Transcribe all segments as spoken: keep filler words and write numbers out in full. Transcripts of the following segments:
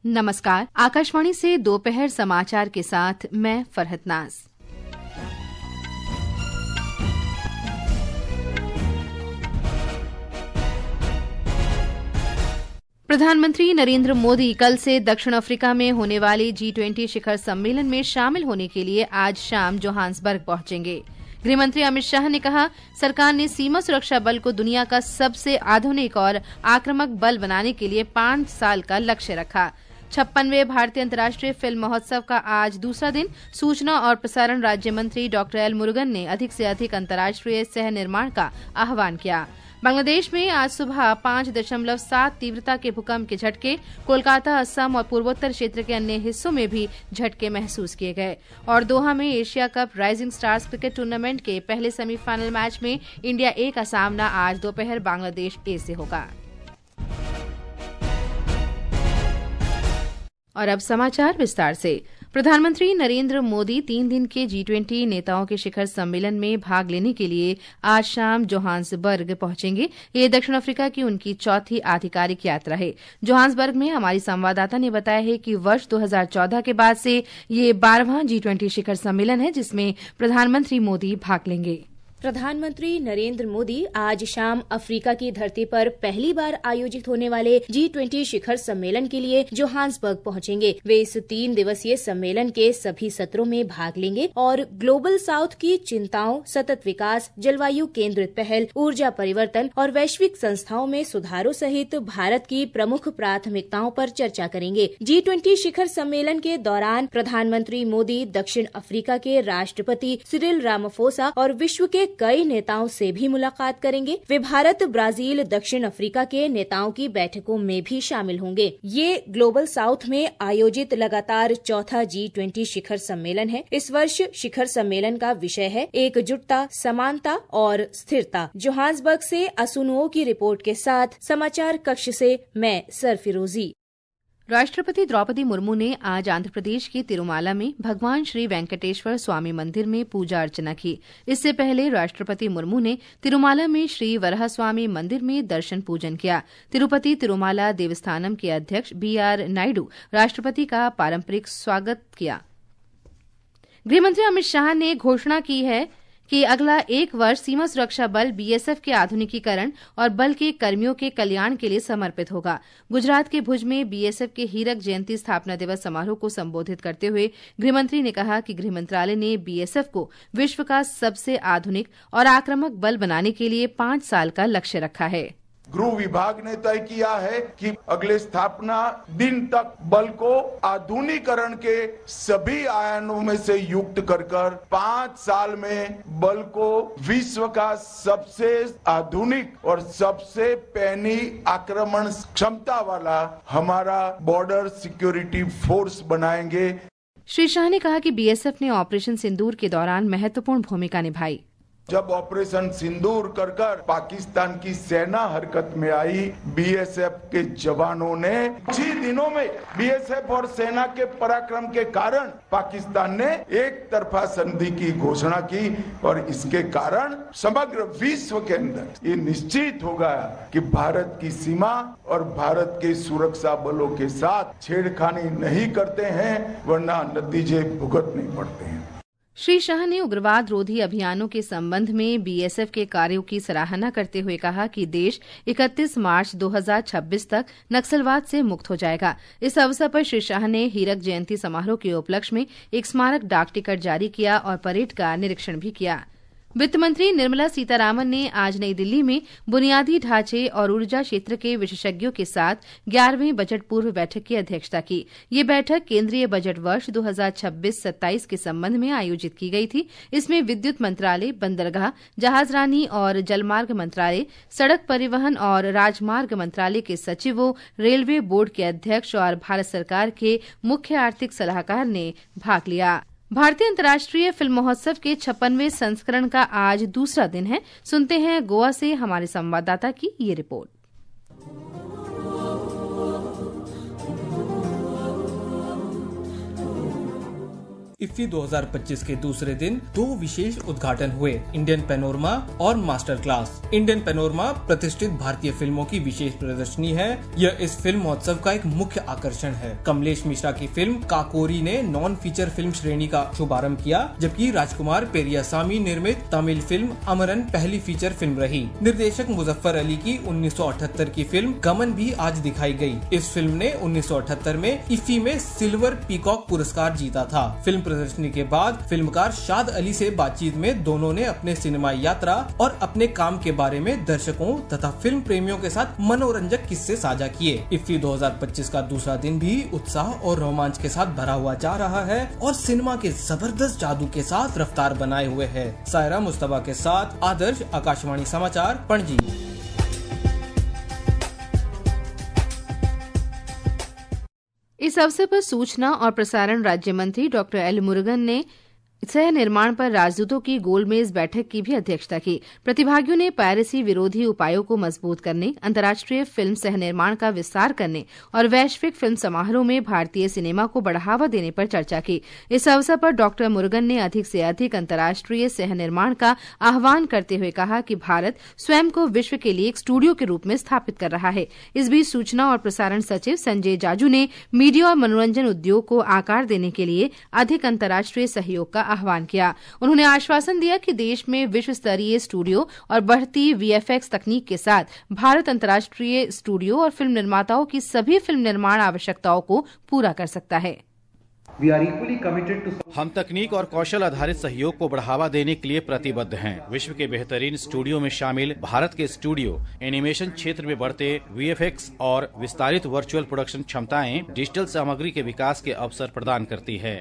नमस्कार, आकाशवाणी से दोपहर समाचार के साथ मैं फरहत नाज। प्रधानमंत्री नरेंद्र मोदी कल से दक्षिण अफ्रीका में होने वाले जी ट्वेंटी शिखर सम्मेलन में शामिल होने के लिए आज शाम जोहान्सबर्ग पहुंचेंगे। गृहमंत्री अमित शाह ने कहा, सरकार ने सीमा सुरक्षा बल को दुनिया का सबसे आधुनिक और आक्रामक बल बनाने के लिए पांच साल का लक्ष्य रखा। छप्पनवें भारतीय अंतर्राष्ट्रीय फिल्म महोत्सव का आज दूसरा दिन सूचना और प्रसारण राज्य मंत्री डॉक्टर एल मुरुगन ने अधिक से अधिक अंतर्राष्ट्रीय सह निर्माण का आह्वान किया। बांग्लादेश में आज सुबह पांच दशमलव सात तीव्रता के भूकंप के झटके, कोलकाता, असम और पूर्वोत्तर क्षेत्र के अन्य हिस्सों में भी झटके महसूस किए गए। और दोहा में Asia cup rising stars cricket tournament के पहले सेमीफाइनल मैच में इंडिया ए का सामना आज दोपहर बांग्लादेश ए से होगा। और अब समाचार विस्तार से। प्रधानमंत्री नरेंद्र मोदी तीन दिन के जी ट्वेंटी नेताओं के शिखर सम्मेलन में भाग लेने के लिए आज शाम जोहान्सबर्ग पहुंचेंगे। ये दक्षिण अफ्रीका की उनकी चौथी आधिकारिक यात्रा है। जोहान्सबर्ग में हमारी संवाददाता ने बताया है कि वर्ष दो हज़ार चौदह के बाद से ये बारहवां जी ट्वेंटी शिखर सम्मेलन है जिसमें प्रधानमंत्री मोदी भाग लेंगे। प्रधानमंत्री नरेंद्र मोदी आज शाम अफ्रीका की धरती पर पहली बार आयोजित होने वाले जी ट्वेंटी शिखर सम्मेलन के लिए जोहान्सबर्ग पहुंचेंगे। वे इस तीन दिवसीय सम्मेलन के सभी सत्रों में भाग लेंगे और ग्लोबल साउथ की चिंताओं, सतत विकास, जलवायु केंद्रित पहल, ऊर्जा परिवर्तन और वैश्विक संस्थाओं में सुधारों सहित भारत की प्रमुख प्राथमिकताओं पर चर्चा करेंगे। जी ट्वेंटी शिखर सम्मेलन के दौरान प्रधानमंत्री मोदी दक्षिण अफ्रीका के राष्ट्रपति सिरिल रामाफोसा और विश्व के कई नेताओं से भी मुलाकात करेंगे। वे भारत, ब्राजील, दक्षिण अफ्रीका के नेताओं की बैठकों में भी शामिल होंगे। ये ग्लोबल साउथ में आयोजित लगातार चौथा जी ट्वेंटी शिखर सम्मेलन है। इस वर्ष शिखर सम्मेलन का विषय है एकजुटता, समानता और स्थिरता। जोहान्सबर्ग से असुनुओ की रिपोर्ट के साथ समाचार कक्ष से मैं सरफिरोजी। राष्ट्रपति द्रौपदी मुर्मू ने आज आंध्र प्रदेश के तिरुमाला में भगवान श्री वेंकटेश्वर स्वामी मंदिर में पूजा अर्चना की। इससे पहले राष्ट्रपति मुर्मू ने तिरुमाला में श्री वराहस्वामी मंदिर में दर्शन पूजन किया। तिरुपति तिरुमाला देवस्थानम के अध्यक्ष बी आर नायडू राष्ट्रपति का पारंपरिक स्वागत किया। गृहमंत्री अमित शाह ने घोषणा की है कि अगला एक वर्ष सीमा सुरक्षा बल बीएसएफ के आधुनिकीकरण और बल के कर्मियों के कल्याण के लिए समर्पित होगा। गुजरात के भुज में बीएसएफ के हीरक जयंती स्थापना दिवस समारोह को संबोधित करते हुए गृहमंत्री ने कहा कि गृह मंत्रालय ने बीएसएफ को विश्व का सबसे आधुनिक और आक्रामक बल बनाने के लिए पांच साल का लक्ष्य रखा है। गृह विभाग ने तय किया है कि अगले स्थापना दिन तक बल को आधुनिकीकरण के सभी आयामों में से युक्त कर कर पांच साल में बल को विश्व का सबसे आधुनिक और सबसे पैनी आक्रमण क्षमता वाला हमारा बॉर्डर सिक्योरिटी फोर्स बनाएंगे। श्री शाह ने कहा कि बीएसएफ ने ऑपरेशन सिंदूर के दौरान महत्वपूर्ण भूमिका निभाई। जब ऑपरेशन सिंदूर कर कर पाकिस्तान की सेना हरकत में आई, बीएसएफ के जवानों ने कुछ दिनों में बीएसएफ और सेना के पराक्रम के कारण पाकिस्तान ने एक तरफा संधि की घोषणा की और इसके कारण समग्र विश्व के अंदर ये निश्चित हो गया कि भारत की सीमा और भारत के सुरक्षा बलों के साथ छेड़खानी नहीं करते हैं, वरना नतीजे भुगतने पड़ते हैं। श्री शाह ने उग्रवाद रोधी अभियानों के संबंध में बीएसएफ के कार्यों की सराहना करते हुए कहा कि देश इकतीस मार्च दो हज़ार छब्बीस तक नक्सलवाद से मुक्त हो जाएगा। इस अवसर पर श्री शाह ने हीरक जयंती समारोह के उपलक्ष्य में एक स्मारक डाक टिकट जारी किया और परेड का निरीक्षण भी किया। वित्त मंत्री निर्मला सीतारामन ने आज नई दिल्ली में बुनियादी ढांचे और ऊर्जा क्षेत्र के विशेषज्ञों के साथ ग्यारहवीं बजट पूर्व बैठक की अध्यक्षता की। ये बैठक केंद्रीय बजट वर्ष दो हज़ार छब्बीस सत्ताईस के संबंध में आयोजित की गई थी। इसमें विद्युत मंत्रालय, बंदरगाह, जहाजरानी और जलमार्ग मंत्रालय, सड़क परिवहन और राजमार्ग मंत्रालय के सचिवों, रेलवे बोर्ड के अध्यक्ष और भारत सरकार के मुख्य आर्थिक सलाहकार ने भाग लिया। भारतीय अंतर्राष्ट्रीय फिल्म महोत्सव के छप्पनवें संस्करण का आज दूसरा दिन है। सुनते हैं गोवा से हमारे संवाददाता की ये रिपोर्ट। इफ्फी दो हज़ार पच्चीस के दूसरे दिन दो विशेष उद्घाटन हुए, इंडियन पैनोरमा और मास्टर क्लास। इंडियन पैनोरमा प्रतिष्ठित भारतीय फिल्मों की विशेष प्रदर्शनी है। यह इस फिल्म महोत्सव का एक मुख्य आकर्षण है। कमलेश मिश्रा की फिल्म काकोरी ने नॉन फीचर फिल्म श्रेणी का शुभारंभ किया, जबकि राजकुमार पेरियासामी निर्मित तमिल फिल्म अमरन पहली फीचर फिल्म रही। निर्देशक मुजफ्फर अली की उन्नीस सौ अठहत्तर की फिल्म गमन भी आज दिखाई गई। इस फिल्म ने उन्नीस सौ अठहत्तर में इफ्फी में सिल्वर पीकॉक पुरस्कार जीता था। फिल्म प्रदर्शनी के बाद फिल्मकार शाद अली से बातचीत में दोनों ने अपने सिनेमा यात्रा और अपने काम के बारे में दर्शकों तथा फिल्म प्रेमियों के साथ मनोरंजक किस्से साझा किए। इफ्फी दो हज़ार पच्चीस का दूसरा दिन भी उत्साह और रोमांच के साथ भरा हुआ जा रहा है और सिनेमा के जबरदस्त जादू के साथ रफ्तार बनाए हुए है। सायरा मुस्तफा के साथ आदर्श, आकाशवाणी समाचार, पणजी। इस अवसर पर सूचना और प्रसारण राज्य मंत्री डॉक्टर एल मुरुगन ने सह निर्माण पर राजदूतों की गोलमेज बैठक की भी अध्यक्षता की। प्रतिभागियों ने पायरेसी विरोधी उपायों को मजबूत करने, अंतर्राष्ट्रीय फिल्म सह निर्माण का विस्तार करने और वैश्विक फिल्म समारोह में भारतीय सिनेमा को बढ़ावा देने पर चर्चा की। इस अवसर पर डॉक्टर मुरुगन ने अधिक से अधिक अंतर्राष्ट्रीय सह निर्माण का आह्वान करते हुए कहा कि भारत स्वयं को विश्व के लिए एक स्टूडियो के रूप में स्थापित कर रहा है। इस बीच सूचना और प्रसारण सचिव संजय जाजू ने मीडिया और मनोरंजन उद्योग को आकार देने के लिए अधिक अंतर्राष्ट्रीय सहयोग का आह्वान किया। उन्होंने आश्वासन दिया कि देश में विश्व स्तरीय स्टूडियो और बढ़ती वीएफएक्स तकनीक के साथ भारत अंतर्राष्ट्रीय स्टूडियो और फिल्म निर्माताओं की सभी फिल्म निर्माण आवश्यकताओं को पूरा कर सकता है। हम तकनीक और कौशल आधारित सहयोग को बढ़ावा देने के लिए प्रतिबद्ध हैं। विश्व के बेहतरीन स्टूडियो में शामिल भारत के स्टूडियो एनिमेशन क्षेत्र में बढ़ते वीएफएक्स और विस्तारित वर्चुअल प्रोडक्शन क्षमताएं डिजिटल सामग्री के विकास के अवसर प्रदान करती है।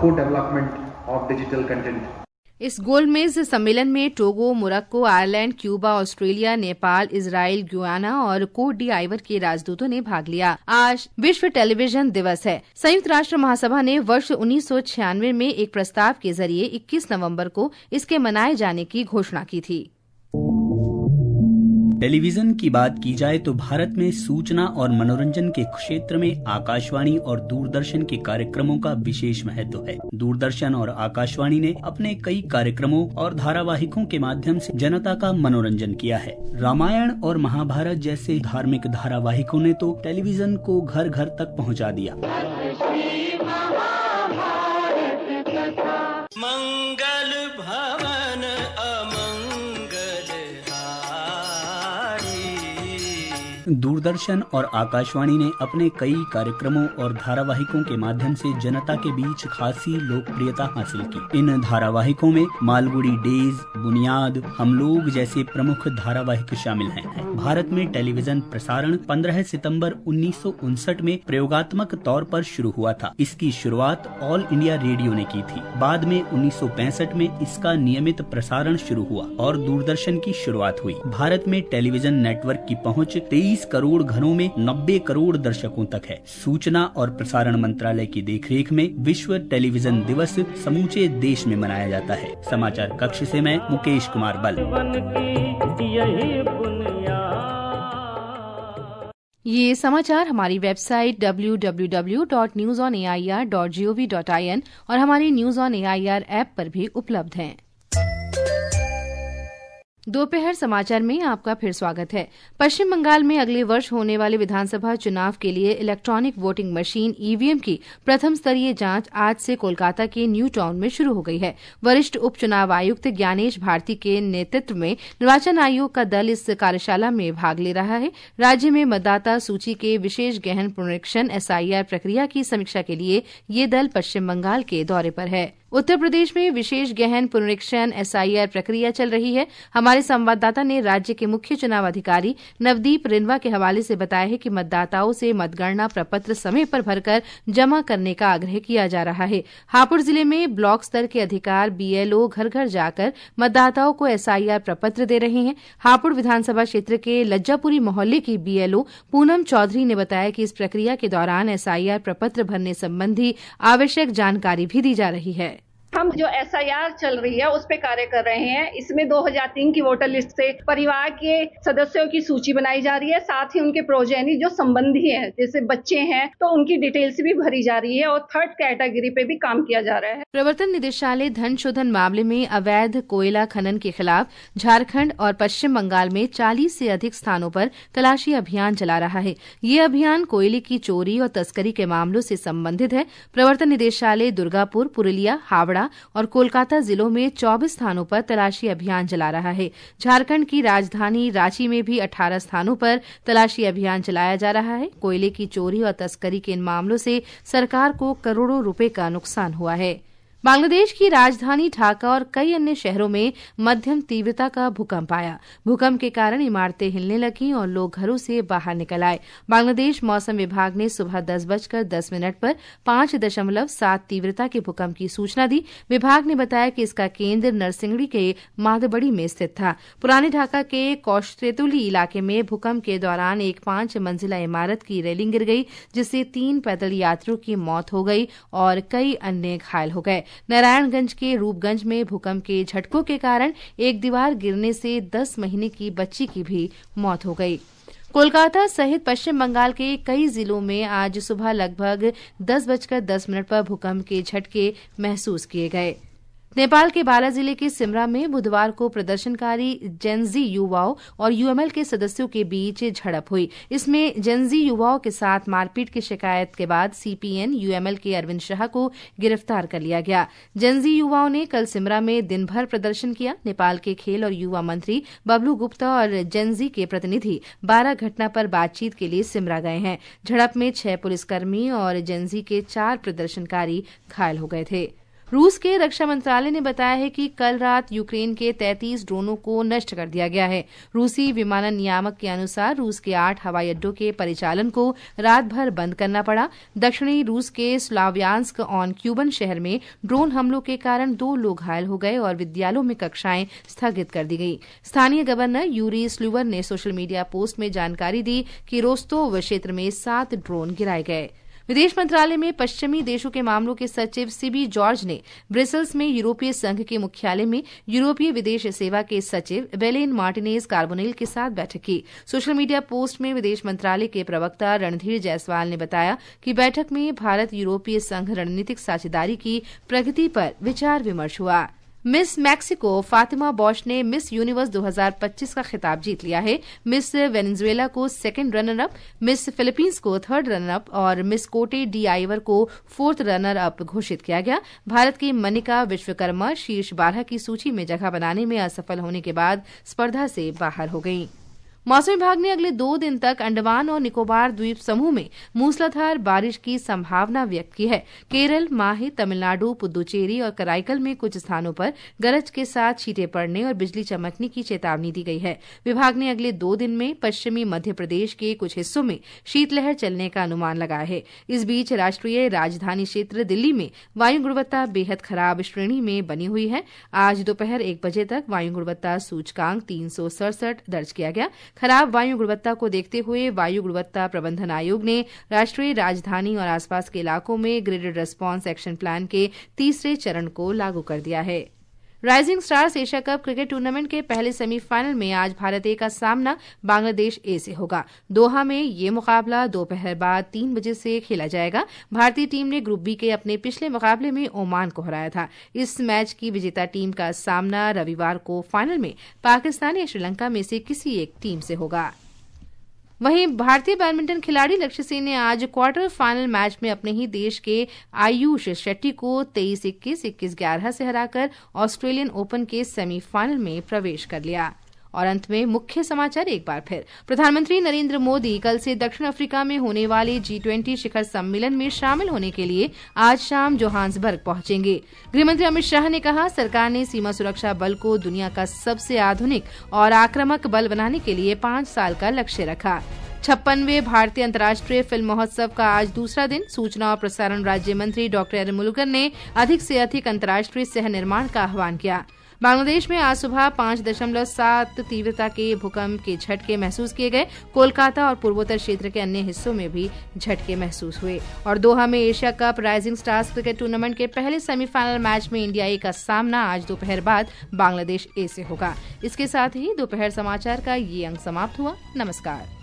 इस गोलमेज सम्मेलन में Togo, Morocco, Ireland, Cuba, Australia, Nepal, Israel, Guyana और कोट डी आइवर के राजदूतों ने भाग लिया। आज विश्व टेलीविजन दिवस है। संयुक्त राष्ट्र महासभा ने वर्ष उन्नीस सौ छियानवे में एक प्रस्ताव के जरिए इक्कीस नवंबर को इसके मनाए जाने की घोषणा की थी। टेलीविजन की बात की जाए तो भारत में सूचना और मनोरंजन के क्षेत्र में आकाशवाणी और दूरदर्शन के कार्यक्रमों का विशेष महत्व है। दूरदर्शन और आकाशवाणी ने अपने कई कार्यक्रमों और धारावाहिकों के माध्यम से जनता का मनोरंजन किया है। रामायण और महाभारत जैसे धार्मिक धारावाहिकों ने तो टेलीविजन को घर घर तक पहुंचा दिया। मंगल भवन दूरदर्शन और आकाशवाणी ने अपने कई कार्यक्रमों और धारावाहिकों के माध्यम से जनता के बीच खासी लोकप्रियता हासिल की। इन धारावाहिकों में मालगुडी डेज, बुनियाद, हम लोग जैसे प्रमुख धारावाहिक शामिल हैं। भारत में टेलीविजन प्रसारण पंद्रह सितंबर उन्नीस सौ उनसठ में प्रयोगात्मक तौर पर शुरू हुआ था। इसकी शुरुआत ऑल इंडिया रेडियो ने की थी। बाद में उन्नीस सौ पैंसठ में इसका नियमित प्रसारण शुरू हुआ और दूरदर्शन की शुरुआत हुई। भारत में टेलीविजन नेटवर्क की पहुंच तेईस करोड़ घरों में नब्बे करोड़ दर्शकों तक है। सूचना और प्रसारण मंत्रालय की देखरेख में विश्व टेलीविजन दिवस समूचे देश में मनाया जाता है। समाचार कक्ष से मैं मुकेश कुमार बल। ये समाचार हमारी website W W W dot news on A I R dot G O V dot I N और हमारी news on A I R app पर भी उपलब्ध हैं। दोपहर समाचार में आपका फिर स्वागत है। पश्चिम बंगाल में अगले वर्ष होने वाले विधानसभा चुनाव के लिए इलेक्ट्रॉनिक वोटिंग मशीन ईवीएम की प्रथम स्तरीय जांच आज से कोलकाता के न्यू टाउन में शुरू हो गई है। वरिष्ठ उप चुनाव आयुक्त ज्ञानेश भारती के नेतृत्व में निर्वाचन आयोग का दल इस कार्यशाला में भाग ले रहा है। राज्य में मतदाता सूची के विशेष गहन पुनरीक्षण एसआईआर प्रक्रिया की समीक्षा के लिए ये दल पश्चिम बंगाल के दौरे पर है। उत्तर प्रदेश में विशेष गहन पुनरीक्षण एसआईआर प्रक्रिया चल रही है। हमारे संवाददाता ने राज्य के मुख्य चुनाव अधिकारी नवदीप रिनवा के हवाले से बताया है कि मतदाताओं से मतगणना प्रपत्र समय पर भरकर जमा करने का आग्रह किया जा रहा है। हापुड़ जिले में ब्लॉक स्तर के अधिकार बीएलओ घर घर जाकर मतदाताओं को एसआईआर प्रपत्र दे रहे हैं। हापुड़ विधानसभा क्षेत्र के लज्जापुरी मोहल्ले की बीएलओ पूनम चौधरी ने बताया कि इस प्रक्रिया के दौरान एसआईआर प्रपत्र भरने संबंधी आवश्यक जानकारी भी दी जा रही है। हम जो एस आई आर चल रही है उस पे कार्य कर रहे हैं। इसमें दो हज़ार तीन की वोटर लिस्ट से परिवार के सदस्यों की सूची बनाई जा रही है, साथ ही उनके प्रोजेनी जो संबंधी है जैसे बच्चे हैं तो उनकी डिटेल्स भी भरी जा रही है और थर्ड कैटेगरी पे भी काम किया जा रहा है। प्रवर्तन निदेशालय धन शोधन मामले में अवैध कोयला खनन के खिलाफ झारखंड और पश्चिम बंगाल में चालीस से अधिक स्थानों पर तलाशी अभियान चला रहा है। ये अभियान कोयले की चोरी और तस्करी के मामलों से संबंधित है। प्रवर्तन निदेशालय दुर्गापुर, पुरुलिया, हावड़ा और कोलकाता जिलों में चौबीस स्थानों पर तलाशी अभियान चला रहा है। झारखंड की राजधानी रांची में भी अठारह स्थानों पर तलाशी अभियान चलाया जा रहा है। कोयले की चोरी और तस्करी के इन मामलों से सरकार को करोड़ों रुपए का नुकसान हुआ है। बांग्लादेश की राजधानी ढाका और कई अन्य शहरों में मध्यम तीव्रता का भूकंप आया। भूकंप के कारण इमारतें हिलने लगीं और लोग घरों से बाहर निकल आए। बांग्लादेश मौसम विभाग ने सुबह दस बजकर दस मिनट पर पांच दशमलव सात तीव्रता के भूकंप की सूचना दी। विभाग ने बताया कि इसका केंद्र नरसिंगड़ी के मादबड़ी में स्थित था। पुराने ढाका के कौशतेतुली इलाके में भूकंप के दौरान एक पांच मंजिला इमारत की रेलिंग गिर गई, जिससे तीन पैदल यात्रियों की मौत हो गई और कई अन्य घायल हो गए। नारायणगंज के रूपगंज में भूकंप के झटकों के कारण एक दीवार गिरने से दस महीने की बच्ची की भी मौत हो गई। कोलकाता सहित पश्चिम बंगाल के कई जिलों में आज सुबह लगभग दस बजकर दस मिनट पर भूकंप के झटके महसूस किए गए। नेपाल के बारा जिले के सिमरा में बुधवार को प्रदर्शनकारी जेनजी युवाओं और यूएमएल के सदस्यों के बीच झड़प हुई। इसमें जेनजी युवाओं के साथ मारपीट की शिकायत के बाद सीपीएन यूएमएल के अरविंद शाह को गिरफ्तार कर लिया गया। जेनजी युवाओं ने कल सिमरा में दिन भर प्रदर्शन किया। नेपाल के खेल और युवा मंत्री बबलू गुप्ता और जेनजी के प्रतिनिधि बारा घटना पर बातचीत के लिए सिमरा गए हैं। झड़प में छह पुलिसकर्मी और जेनजी के चार प्रदर्शनकारी घायल हो गए थे। रूस के रक्षा मंत्रालय ने बताया है कि कल रात यूक्रेन के तैंतीस ड्रोनों को नष्ट कर दिया गया है। रूसी विमानन नियामक के अनुसार रूस के आठ हवाई अड्डों के परिचालन को रात भर बंद करना पड़ा। दक्षिणी रूस के स्लावियांस्क ऑन क्यूबन शहर में ड्रोन हमलों के कारण दो लोग घायल हो गए और विद्यालयों में कक्षाएं स्थगित कर दी गई। स्थानीय गवर्नर यूरी स्लूवर ने सोशल मीडिया पोस्ट में जानकारी दी कि रोस्तोव क्षेत्र में सात ड्रोन गिराए गए। विदेश मंत्रालय में पश्चिमी देशों के मामलों के सचिव सीबी जॉर्ज ने ब्रसेल्स में यूरोपीय संघ के मुख्यालय में यूरोपीय विदेश सेवा के सचिव बेलेन मार्टिनेज कार्बोनेल के साथ बैठक की। सोशल मीडिया पोस्ट में विदेश मंत्रालय के प्रवक्ता रणधीर जायसवाल ने बताया कि बैठक में भारत यूरोपीय संघ रणनीतिक साझेदारी की प्रगति पर विचार विमर्श हुआ। मिस मैक्सिको फातिमा बॉश ने मिस यूनिवर्स दो हज़ार पच्चीस का खिताब जीत लिया है। मिस वेनेजुएला को second runner up, miss Philippines को थर्ड रनर अप और मिस कोटे डी आइवर को फोर्थ रनर अप घोषित किया गया। भारत की मनिका विश्वकर्मा शीर्ष बारह की सूची में जगह बनाने में असफल होने के बाद स्पर्धा से बाहर हो गईं। मौसम विभाग ने अगले दो दिन तक अंडमान और निकोबार द्वीप समूह में मूसलाधार बारिश की संभावना व्यक्त की है। केरल, माहे, तमिलनाडु, पुदुचेरी और कराईकल में कुछ स्थानों पर गरज के साथ छींटे पड़ने और बिजली चमकने की चेतावनी दी गई है। विभाग ने अगले दो दिन में पश्चिमी मध्य प्रदेश के कुछ हिस्सों में शीतलहर चलने का अनुमान लगाया है। इस बीच राष्ट्रीय राजधानी क्षेत्र दिल्ली में वायु गुणवत्ता बेहद खराब श्रेणी में बनी हुई है। आज दोपहर एक बजे तक वायु गुणवत्ता सूचकांक तीन सौ सड़सठ दर्ज किया गया। खराब वायु गुणवत्ता को देखते हुए वायु गुणवत्ता प्रबंधन आयोग ने राष्ट्रीय राजधानी और आसपास के इलाकों में ग्रेडेड रेस्पॉन्स एक्शन प्लान के तीसरे चरण को लागू कर दिया है। Rising stars Asia cup cricket tournament के पहले सेमीफाइनल में आज भारत ए का सामना बांग्लादेश ए से होगा। दोहा में ये मुकाबला दोपहर बाद तीन बजे से खेला जाएगा। भारतीय टीम ने ग्रुप बी के अपने पिछले मुकाबले में ओमान को हराया था। इस मैच की विजेता टीम का सामना रविवार को फाइनल में पाकिस्तान या श्रीलंका में से किसी एक टीम से होगा। वहीं भारतीय बैडमिंटन खिलाड़ी लक्ष्य सेन ने आज क्वार्टर फाइनल मैच में अपने ही देश के आयुष शेट्टी को तेईस इक्कीस, इक्कीस ग्यारह से हराकर ऑस्ट्रेलियन ओपन के सेमीफाइनल में प्रवेश कर लिया। और अंत में मुख्य समाचार एक बार फिर। प्रधानमंत्री नरेंद्र मोदी कल से दक्षिण अफ्रीका में होने वाले जी ट्वेंटी शिखर सम्मेलन में शामिल होने के लिए आज शाम जोहान्सबर्ग पहुंचेंगे। गृहमंत्री अमित शाह ने कहा, सरकार ने सीमा सुरक्षा बल को दुनिया का सबसे आधुनिक और आक्रामक बल बनाने के लिए पांच साल का लक्ष्य रखा। छप्पनवें भारतीय अंतर्राष्ट्रीय फिल्म महोत्सव का आज दूसरा दिन। सूचना और प्रसारण राज्य मंत्री डॉक्टर एल मुरुगन ने अधिक से अधिक अंतर्राष्ट्रीय सह निर्माण का आह्वान किया। बांग्लादेश में आज सुबह पांच दशमलव सात तीव्रता के भूकंप के झटके महसूस किए गए। कोलकाता और पूर्वोत्तर क्षेत्र के अन्य हिस्सों में भी झटके महसूस हुए। और दोहा में Asia cup rising stars cricket tournament के पहले सेमीफाइनल मैच में इंडिया ए का सामना आज दोपहर बाद बांग्लादेश ए से होगा। इसके साथ ही दोपहर समाचार का ये अंक समाप्त हुआ। नमस्कार।